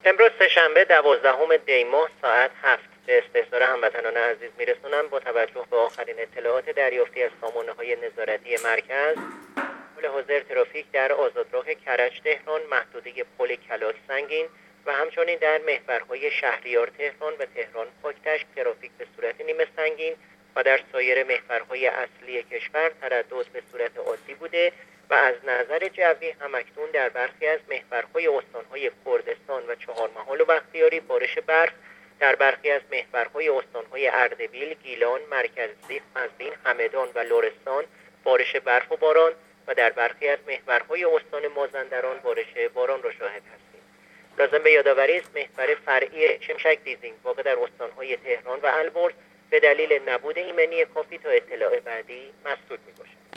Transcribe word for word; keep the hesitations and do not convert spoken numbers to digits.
امروز سه‌شنبه دوازدهم دی ماه ساعت هفت به استحضار هموطنان عزیز میرسونم. با توجه به آخرین اطلاعات دریافتی از سامانه‌های نظارتی مرکز، پل حوضر ترافیک در آزادراه کرج تهران، محدوده پل کلاش سنگین و همچنین در محورهای شهریار تهران و تهران پاکتشت ترافیک به صورت نیمه سنگین و در سایر محورهای اصلی کشور تردد به صورت عادی بوده و از نظر جوی همکنون در برخی از محورهای استانهای کردستان و چهارمحال و بختیاری بارش برف، در برخی از محورهای استانهای اردبیل، گیلان، مرکزی، قزوین، همدان و لرستان بارش برف و باران و در برخی از محورهای استان مازندران بارش باران را شاهد هستیم. لازم به یادآوری است محور فرعی شمشک دیزینگ واقع در استانهای تهران و البرز به دلیل نبود ایمنی کافی تا اطلاع بعدی مسدود می‌باشد.